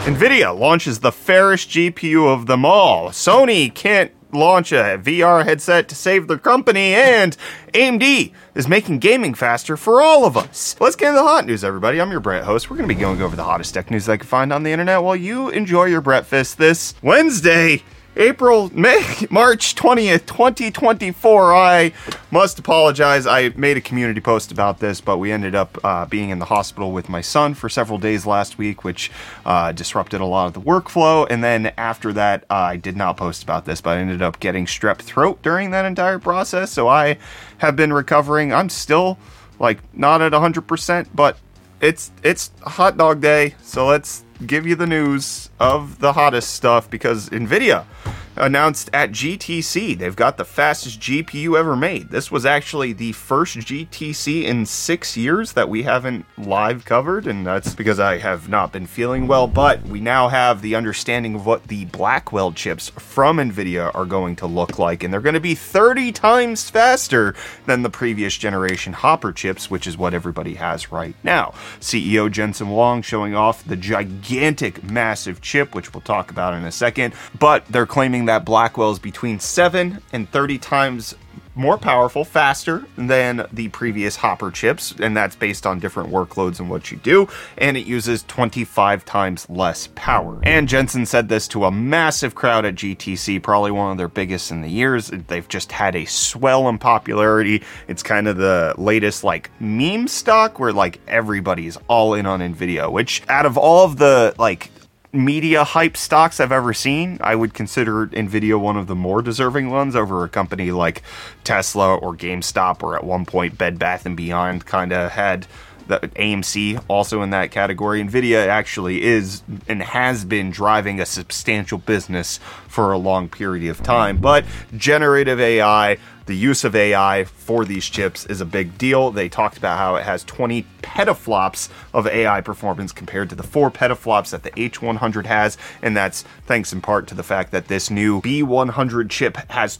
NVIDIA launches the fairest GPU of them all. Sony can't launch a VR headset to save their company, and AMD is making gaming faster for all of us. Let's get into the hot news, everybody. I'm your Brett host. We're going to be going over the hottest tech news I can find on the internet while you enjoy your breakfast this Wednesday, March 20th, 2024. I must apologize. I made a community post about this, but we ended up being in the hospital with my son for several days last week, which disrupted a lot of the workflow. And then after that, I did not post about this, but I ended up getting strep throat during that entire process. So I have been recovering. I'm still not at 100%, but it's hot dog day. So let's give you the news of the hottest stuff, because NVIDIA announced at GTC they've got the fastest GPU ever made. This was actually the first GTC in 6 years that we haven't live covered, and that's because I have not been feeling well, but we now have the understanding of what the Blackwell chips from NVIDIA are going to look like, and they're going to be 30 times faster than the previous generation Hopper chips, which is what everybody has right now. CEO Jensen Huang showing off the gigantic, massive chip, which we'll talk about in a second, but they're claiming that Blackwell is between 7 and 30 times more powerful, faster than the previous Hopper chips, and that's based on different workloads and what you do, and it uses 25 times less power. And Jensen said this to a massive crowd at GTC, probably one of their biggest in the years. They've just had a swell in popularity. It's kind of the latest meme stock where everybody's all in on NVIDIA, which out of all of the media hype stocks I've ever seen, I would consider NVIDIA one of the more deserving ones over a company like Tesla or GameStop, or at one point Bed Bath & Beyond kind of had the AMC also in that category. NVIDIA actually is and has been driving a substantial business for a long period of time, but generative AI, the use of AI for these chips is a big deal. They talked about how it has 20 petaflops of AI performance compared to the 4 petaflops that the H100 has, and that's thanks in part to the fact that this new B100 chip has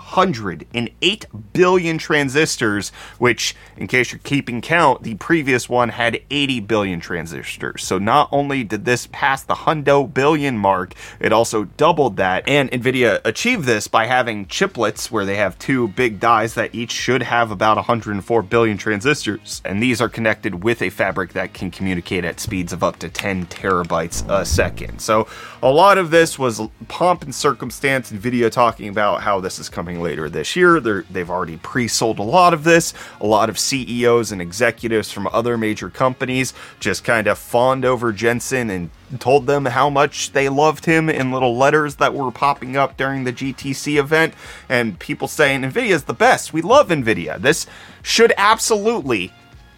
208 billion transistors, which, in case you're keeping count, the previous one had 80 billion transistors. So not only did this pass the hundo billion mark, it also doubled that, and NVIDIA achieved this by having chiplets where they have 2 big dies that each should have about 104 billion transistors, and these are connected with a fabric that can communicate at speeds of up to 10 terabytes a second. So a lot of this was pomp and circumstance, NVIDIA talking about how this is coming later this year. They've already pre-sold a lot of this. A lot of CEOs and executives from other major companies just kind of fawned over Jensen and told them how much they loved him in little letters that were popping up during the GTC event, and people saying NVIDIA is the best. We love NVIDIA. This should absolutely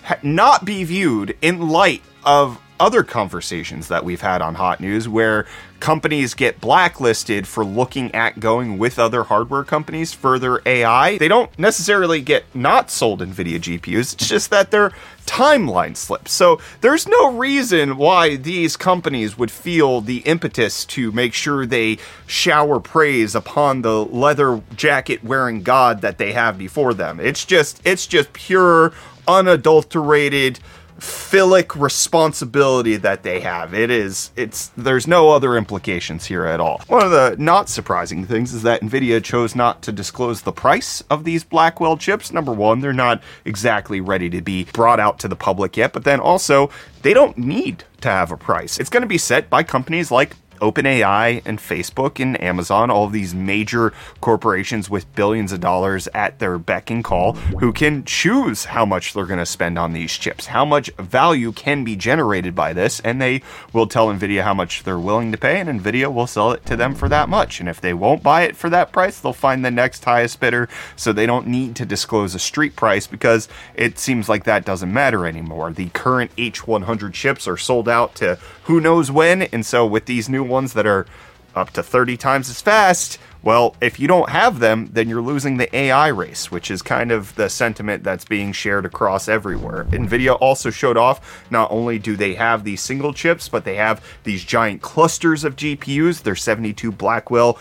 not be viewed in light of other conversations that we've had on Hot News where companies get blacklisted for looking at going with other hardware companies for their AI. They don't necessarily get not sold NVIDIA GPUs, it's just that their timeline slips. So there's no reason why these companies would feel the impetus to make sure they shower praise upon the leather jacket wearing god that they have before them. It's just pure, unadulterated philic responsibility that they have. There's no other implications here at all. One of the not surprising things is that NVIDIA chose not to disclose the price of these Blackwell chips. Number one, they're not exactly ready to be brought out to the public yet, but then also, they don't need to have a price. It's going to be set by companies like OpenAI and Facebook and Amazon, all of these major corporations with billions of dollars at their beck and call, who can choose how much they're going to spend on these chips, how much value can be generated by this, and they will tell NVIDIA how much they're willing to pay, and NVIDIA will sell it to them for that much. And if they won't buy it for that price, they'll find the next highest bidder, so they don't need to disclose a street price, because it seems like that doesn't matter anymore. The current H100 chips are sold out to who knows when, and so with these new ones that are up to 30 times as fast, well, if you don't have them, then you're losing the AI race, which is kind of the sentiment that's being shared across everywhere. NVIDIA also showed off, not only do they have these single chips, but they have these giant clusters of GPUs. Their 72 Blackwell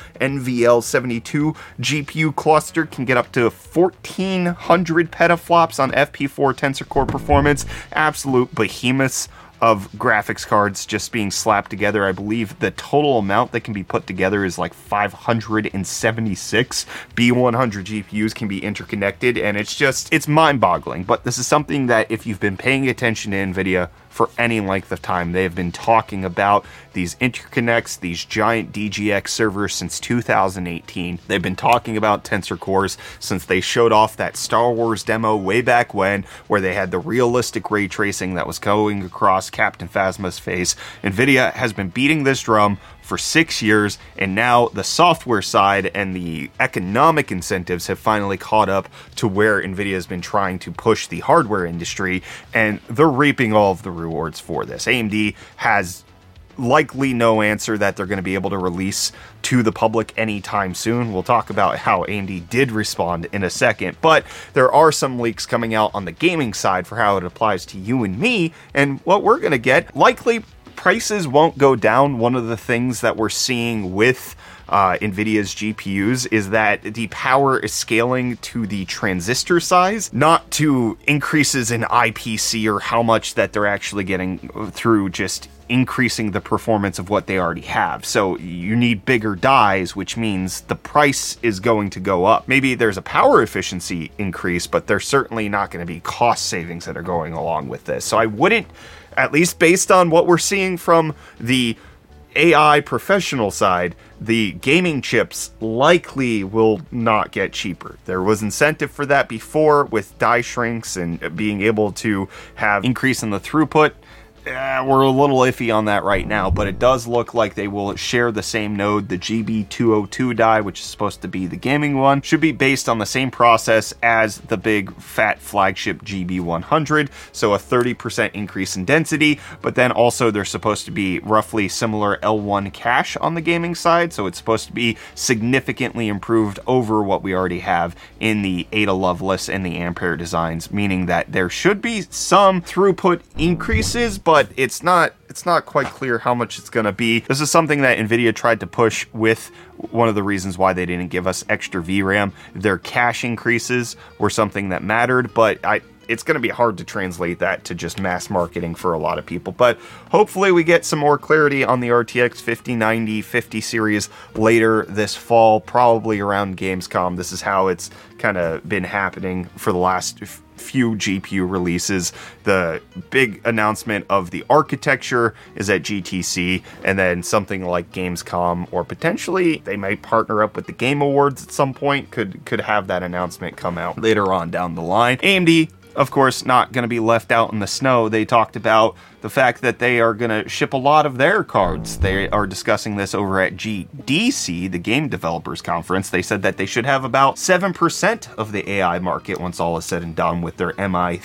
NVL72 GPU cluster can get up to 1,400 petaflops on FP4 Tensor Core performance. Absolute behemoths of graphics cards just being slapped together. I believe the total amount that can be put together is like 576 B100 GPUs can be interconnected, and it's mind-boggling. But this is something that if you've been paying attention to NVIDIA for any length of time, they have been talking about these interconnects, these giant DGX servers since 2018. They've been talking about Tensor Cores since they showed off that Star Wars demo way back when, where they had the realistic ray tracing that was going across Captain Phasma's face. NVIDIA has been beating this drum for 6 years, and now the software side and the economic incentives have finally caught up to where NVIDIA has been trying to push the hardware industry, and they're reaping all of the rewards for this. AMD has likely no answer that they're going to be able to release to the public anytime soon. We'll talk about how AMD did respond in a second, but there are some leaks coming out on the gaming side for how it applies to you and me, and what we're going to get. Likely prices won't go down. One of the things that we're seeing with NVIDIA's GPUs is that the power is scaling to the transistor size, not to increases in IPC or how much that they're actually getting through just increasing the performance of what they already have. So you need bigger dies, which means the price is going to go up. Maybe there's a power efficiency increase, but there's certainly not going to be cost savings that are going along with this. So I wouldn't, at least based on what we're seeing from the AI professional side, the gaming chips likely will not get cheaper. There was incentive for that before with die shrinks and being able to have increase in the throughput. We're a little iffy on that right now, but it does look like they will share the same node. The GB202 die, which is supposed to be the gaming one, should be based on the same process as the big fat flagship GB100, so a 30% increase in density, but then also there's supposed to be roughly similar L1 cache on the gaming side, so it's supposed to be significantly improved over what we already have in the Ada Lovelace and the Ampere designs, meaning that there should be some throughput increases, but it's not quite clear how much it's going to be. This is something that NVIDIA tried to push with one of the reasons why they didn't give us extra VRAM. Their cache increases were something that mattered, but it's going to be hard to translate that to just mass marketing for a lot of people. But hopefully we get some more clarity on the RTX 5090 50 series later this fall, probably around Gamescom. This is how it's kind of been happening for the last few GPU releases. The big announcement of the architecture is at GTC, and then something like Gamescom, or potentially they might partner up with the Game Awards at some point, could have that announcement come out later on down the line. AMD, of course, not going to be left out in the snow. They talked about the fact that they are going to ship a lot of their cards. They are discussing this over at GDC, the Game Developers Conference. They said that they should have about 7% of the AI market once all is said and done with their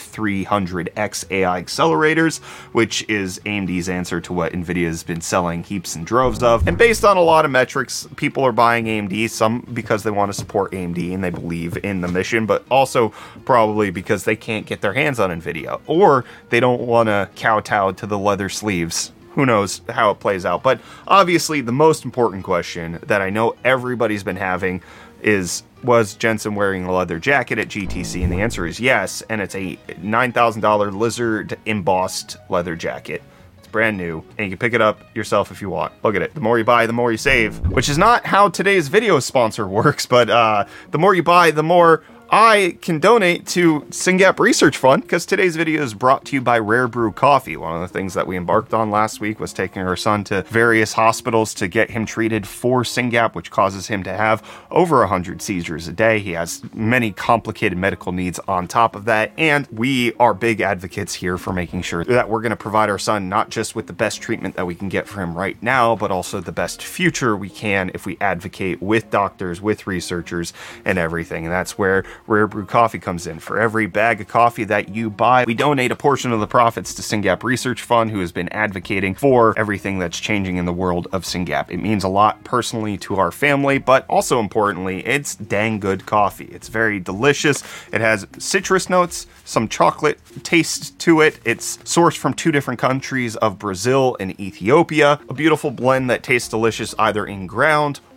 MI300X AI accelerators, which is AMD's answer to what NVIDIA has been selling heaps and droves of. And based on a lot of metrics, people are buying AMD, some because they want to support AMD and they believe in the mission, but also probably because they can't get their hands on NVIDIA, or they don't want to kowtow to the leather sleeves. Who knows how it plays out. But obviously the most important question that I know everybody's been having is, was Jensen wearing a leather jacket at GTC? And the answer is yes, and it's a $9,000 lizard embossed leather jacket. It's brand new, and you can pick it up yourself if you want. Look at it. The more you buy, the more you save, which is not how today's video sponsor works, but the more you buy, the more I can donate to SynGAP Research Fund, because today's video is brought to you by Rare Brew Coffee. One of the things that we embarked on last week was taking our son to various hospitals to get him treated for SynGAP, which causes him to have over 100 seizures a day. He has many complicated medical needs on top of that, and we are big advocates here for making sure that we're going to provide our son not just with the best treatment that we can get for him right now, but also the best future we can if we advocate with doctors, with researchers, and everything. And that's where Rare Brew Coffee comes in. For every bag of coffee that you buy, we donate a portion of the profits to SynGAP Research Fund, who has been advocating for everything that's changing in the world of SynGAP. It means a lot personally to our family, but also importantly, it's dang good coffee. It's very delicious. It has citrus notes, some chocolate taste to it. It's sourced from 2 different countries of Brazil and Ethiopia. A beautiful blend that tastes delicious either in ground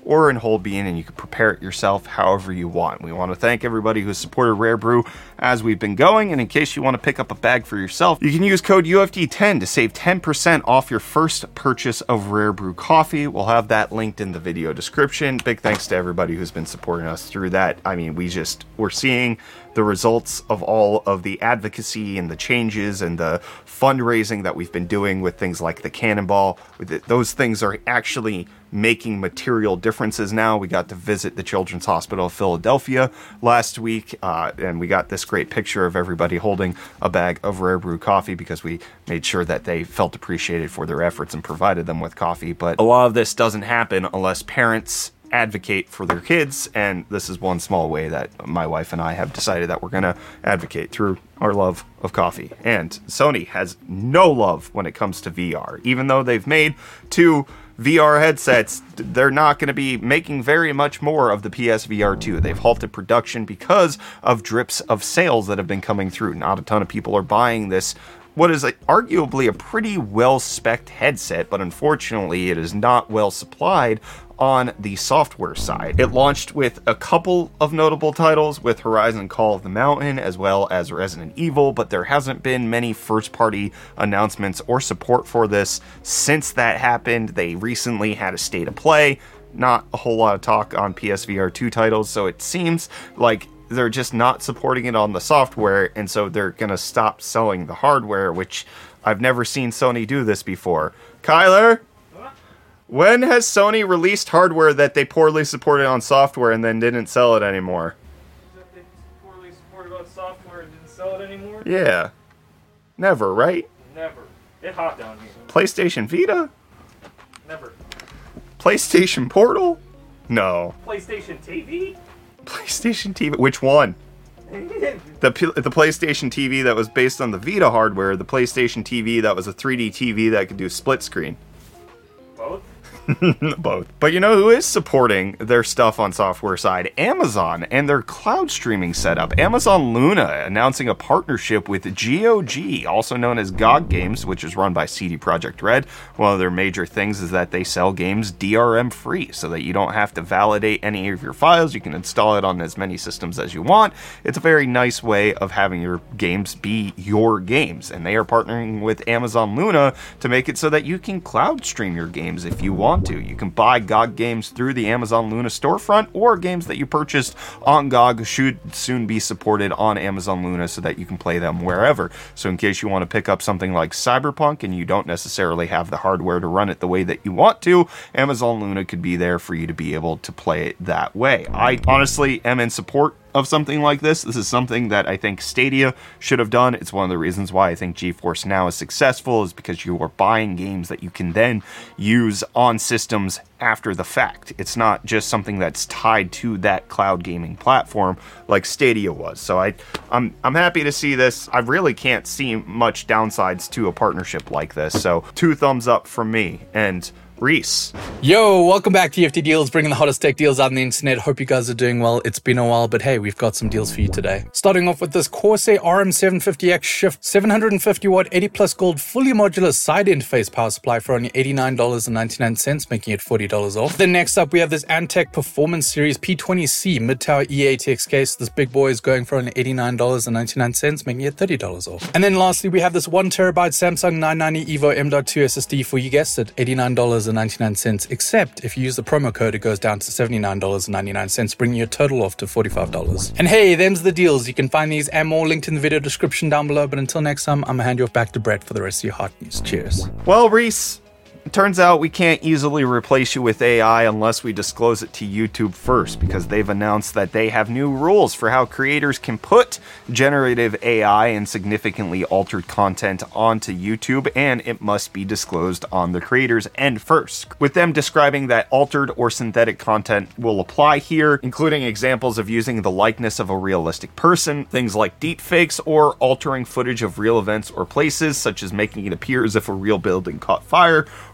or in whole bean, and you can prepare it yourself however you want. We want to thank everybody who's supported Rare Brew as we've been going, and in case you want to pick up a bag for yourself, you can use code UFD10 to save 10% off your first purchase of Rare Brew coffee. We'll have that linked in the video description. Big thanks to everybody who's been supporting us through that. I mean, we're seeing the results of all of the advocacy and the changes and the fundraising that we've been doing with things like the Cannonball. Those things are actually making material differences now. We got to visit the Children's Hospital of Philadelphia last week, and we got this great picture of everybody holding a bag of Rare Brew coffee because we made sure that they felt appreciated for their efforts and provided them with coffee. But a lot of this doesn't happen unless parents advocate for their kids, and this is one small way that my wife and I have decided that we're going to advocate through our love of coffee. And Sony has no love when it comes to VR. Even though they've made 2 VR headsets, they're not going to be making very much more of the PSVR 2. They've halted production because of drips of sales that have been coming through. Not a ton of people are buying this, what is arguably a pretty well-spec'd headset, but unfortunately it is not well supplied on the software side. It launched with a couple of notable titles, with Horizon Call of the Mountain as well as Resident Evil, but there hasn't been many first-party announcements or support for this since that happened. They recently had a State of Play, not a whole lot of talk on PSVR 2 titles, so it seems like they're just not supporting it on the software, and so they're gonna stop selling the hardware, which I've never seen Sony do this before. Kyler? When has Sony released hardware that they poorly supported on software and then didn't sell it anymore? That they poorly supported on software and didn't sell it anymore? Yeah. Never, right? Never. It's hot down here. PlayStation Vita? Never. PlayStation Portal? No. PlayStation TV? PlayStation TV? Which one? The PlayStation TV that was based on the Vita hardware, the PlayStation TV that was a 3D TV that could do split screen. Both? Both. But you know who is supporting their stuff on software side? Amazon and their cloud streaming setup. Amazon Luna announcing a partnership with GOG, also known as GOG Games, which is run by CD Projekt Red. One of their major things is that they sell games DRM free, so that you don't have to validate any of your files. You can install it on as many systems as you want. It's a very nice way of having your games be your games, and they are partnering with Amazon Luna to make it so that you can cloud stream your games if you want to. You can buy GOG games through the Amazon Luna storefront, or games that you purchased on GOG should soon be supported on Amazon Luna so that you can play them wherever. So in case you want to pick up something like Cyberpunk and you don't necessarily have the hardware to run it the way that you want to, Amazon Luna could be there for you to be able to play it that way. I honestly am in support of something like this. This is something that I think Stadia should have done. It's one of the reasons why I think GeForce Now is successful, is because you are buying games that you can then use on systems after the fact. It's not just something that's tied to that cloud gaming platform like Stadia was. So I'm happy to see this. I really can't see much downsides to a partnership like this. So 2 thumbs up from me. And Reese. Yo, welcome back to EFT Deals, bringing the hottest tech deals out on the internet. Hope you guys are doing well. It's been a while, but hey, we've got some deals for you today. Starting off with this Corsair RM750X Shift 750 watt 80 plus gold fully modular side interface power supply for only $89.99, making it $40 off. Then next up, we have this Antec Performance Series P20C mid-tower E-ATX case. This big boy is going for only $89.99, making it $30 off. And then lastly, we have this 1TB Samsung 990 EVO M.2 SSD for, you guessed it, $89.99, except if you use the promo code, it goes down to $79.99, bringing your total off to $45. And hey, them's the deals. You can find these and more linked in the video description down below. But until next time, I'm gonna hand you off back to Brett for the rest of your hot news. Cheers. Well, Reese, it turns out we can't easily replace you with AI unless we disclose it to YouTube first, because they've announced that they have new rules for how creators can put generative AI and significantly altered content onto YouTube, and it must be disclosed on the creator's end first. With them describing that altered or synthetic content will apply here, including examples of using the likeness of a realistic person, things like deepfakes, or altering footage of real events or places, such as making it appear as if a real building caught fire,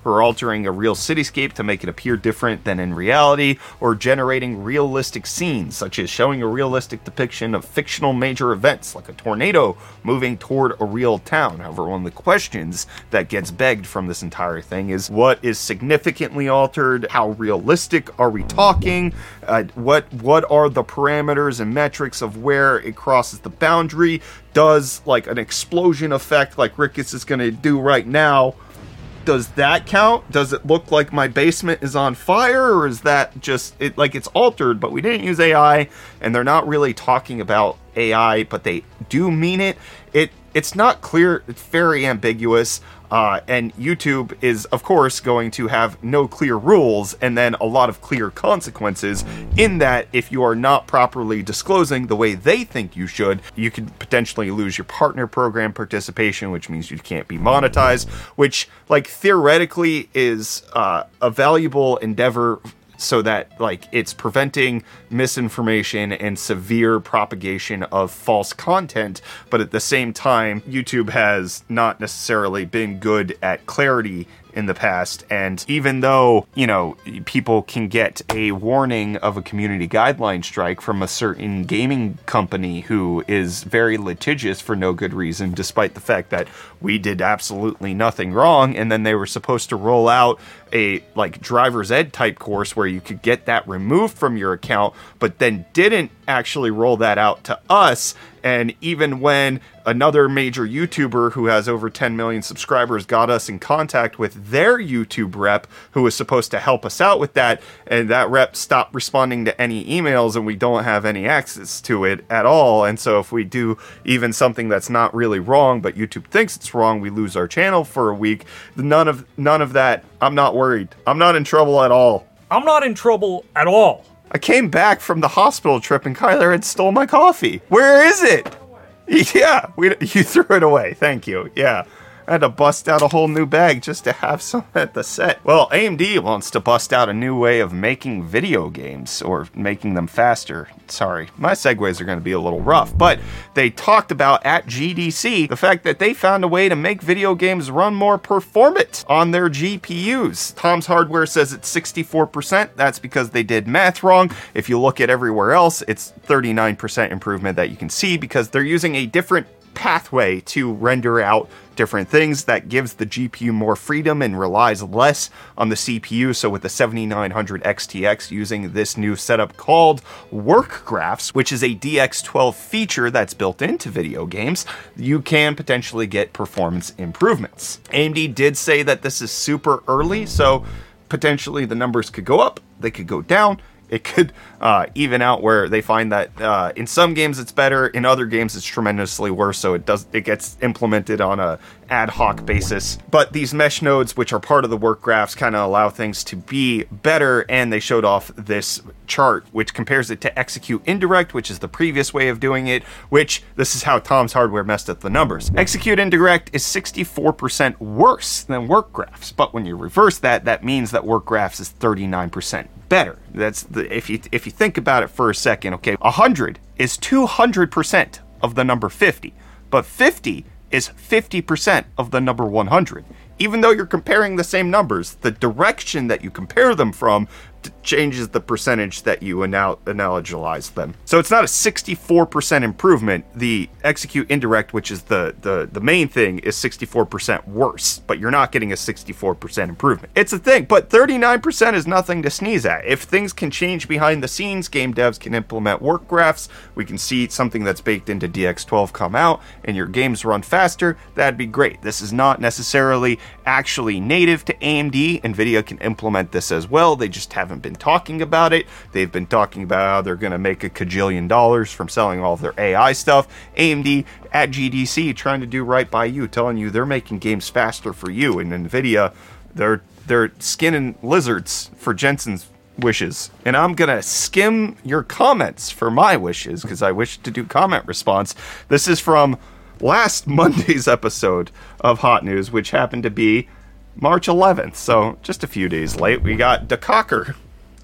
or altering a real cityscape to make it appear different than in reality, or generating realistic scenes, such as showing a realistic depiction of fictional major events like a tornado moving toward a real town. However, one of the questions that gets begged from this entire thing is, what is significantly altered? How realistic are we talking? What are the parameters and metrics of where it crosses the boundary? Does like an explosion effect like Rickus is going to do right now, does that count? Does it look like my basement is on fire, or is that just it, like it's altered, but we didn't use AI, and they're not really talking about AI, but they do mean it. It's not clear. It's very ambiguous. And YouTube is, of course, going to have no clear rules and then a lot of clear consequences, in that if you are not properly disclosing the way they think you should, you could potentially lose your partner program participation, which means you can't be monetized, which, like, theoretically is a valuable endeavor, so that, like, it's preventing misinformation and severe propagation of false content. But at the same time, YouTube has not necessarily been good at clarity in the past, and even though, you know, people can get a warning of a community guideline strike from a certain gaming company who is very litigious for no good reason, despite the fact that we did absolutely nothing wrong, and then they were supposed to roll out a, like, driver's ed type course where you could get that removed from your account, but then didn't actually roll that out to us. And even when another major YouTuber who has over 10 million subscribers got us in contact with their YouTube rep who was supposed to help us out with that, and that rep stopped responding to any emails, and we don't have any access to it at all. And so if we do even something that's not really wrong, but YouTube thinks it's wrong, we lose our channel for a week. None of that. I'm not worried. I'm not in trouble at all. I'm not in trouble at all. I came back from the hospital trip and Kyler had stole my coffee. Where is it? Yeah, you threw it away. Thank you. Yeah. I had to bust out a whole new bag just to have some at the set. Well, AMD wants to bust out a new way of making video games, or making them faster. Sorry, my segues are going to be a little rough, but they talked about at GDC the fact that they found a way to make video games run more performant on their GPUs. Tom's Hardware says it's 64%. That's because they did math wrong. If you look at everywhere else, it's 39% improvement that you can see, because they're using a different pathway to render out different things that gives the GPU more freedom and relies less on the CPU. So with the 7900 XTX using this new setup called Work Graphs, which is a DX12 feature that's built into video games, you can potentially get performance improvements. AMD did say that this is super early, so potentially the numbers could go up, they could go down. It could even out where they find that in some games it's better, in other games it's tremendously worse, so it gets implemented on a ad hoc basis. But these mesh nodes, which are part of the work graphs, kind of allow things to be better, and they showed off this chart which compares it to Execute Indirect, which is the previous way of doing it, which this is how Tom's Hardware messed up the numbers. Execute Indirect is 64% worse than work graphs, but when you reverse that, that means that work graphs is 39% better. That's the, if you think about it for a second, okay, 100 is 200% of the number 50, but 50 is 50% of the number 100. Even though you're comparing the same numbers, the direction that you compare them from changes the percentage that you analogize them. So it's not a 64% improvement. The Execute Indirect, which is the main thing, is 64% worse, but you're not getting a 64% improvement. It's a thing, but 39% is nothing to sneeze at. If things can change behind the scenes, game devs can implement work graphs, we can see something that's baked into DX12 come out, and your games run faster, that'd be great. This is not necessarily actually native to AMD. NVIDIA can implement this as well. They just haven't been talking about it. They've been talking about how they're going to make $1 kajillion from selling all of their AI stuff. AMD at GDC trying to do right by you, telling you they're making games faster for you. And NVIDIA, they're skinning lizards for Jensen's wishes. And I'm going to skim your comments for my wishes, because I wish to do comment response. This is from last Monday's episode of Hot News, which happened to be March 11th, so just a few days late. We got DeCocker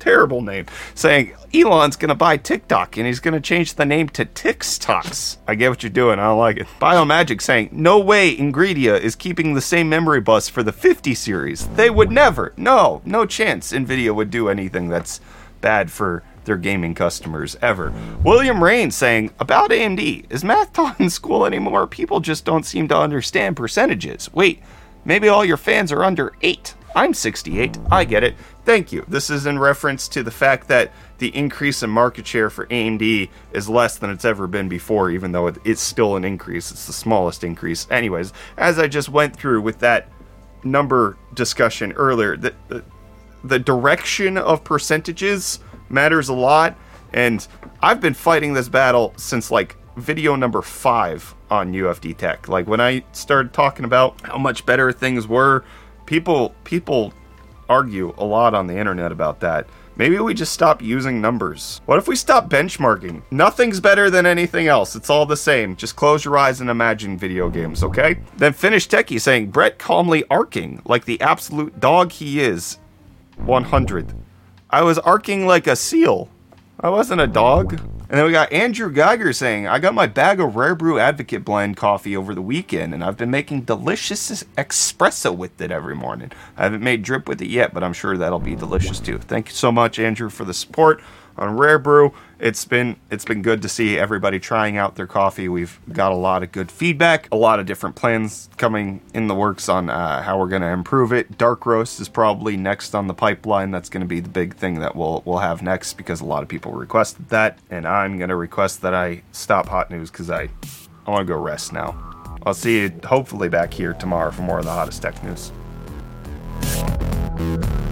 Terrible name. Saying Elon's gonna buy TikTok and he's gonna change the name to TikToks. I get what you're doing. I don't like it. Biomagic saying, no way Nvidia is keeping the same memory bus for the 50 series. They would never. No chance Nvidia would do anything that's bad for their gaming customers ever. William Rain saying, about AMD, is math taught in school anymore? People just don't seem to understand percentages. Wait, maybe all your fans are under 8. I'm 68. I get it. Thank you. This is in reference to the fact that the increase in market share for AMD is less than it's ever been before, even though it's still an increase. It's the smallest increase. Anyways, as I just went through with that number discussion earlier, the direction of percentages matters a lot, and I've been fighting this battle since like video number 5 on UFD Tech. Like when I started talking about how much better things were, people argue a lot on the internet about that. Maybe we just stop using numbers. What if we stop benchmarking? Nothing's better than anything else. It's all the same. Just close your eyes and imagine video games, okay? Then Finnish Techie saying, Brett calmly arcing like the absolute dog he is. 100. I was arcing like a seal. I wasn't a dog. And then we got Andrew Geiger saying, I got my bag of Rare Brew Advocate blend coffee over the weekend, and I've been making delicious espresso with it every morning. I haven't made drip with it yet, but I'm sure that'll be delicious too. Thank you so much, Andrew, for the support on Rare Brew. It's been good to see everybody trying out their coffee. We've got a lot of good feedback, a lot of different plans coming in the works on how we're going to improve it. Dark roast is probably next on the pipeline. That's going to be the big thing that we'll have next, because a lot of people requested that, and I'm going to request that I stop Hot News because I want to go rest now. I'll see you hopefully back here tomorrow for more of the hottest tech news.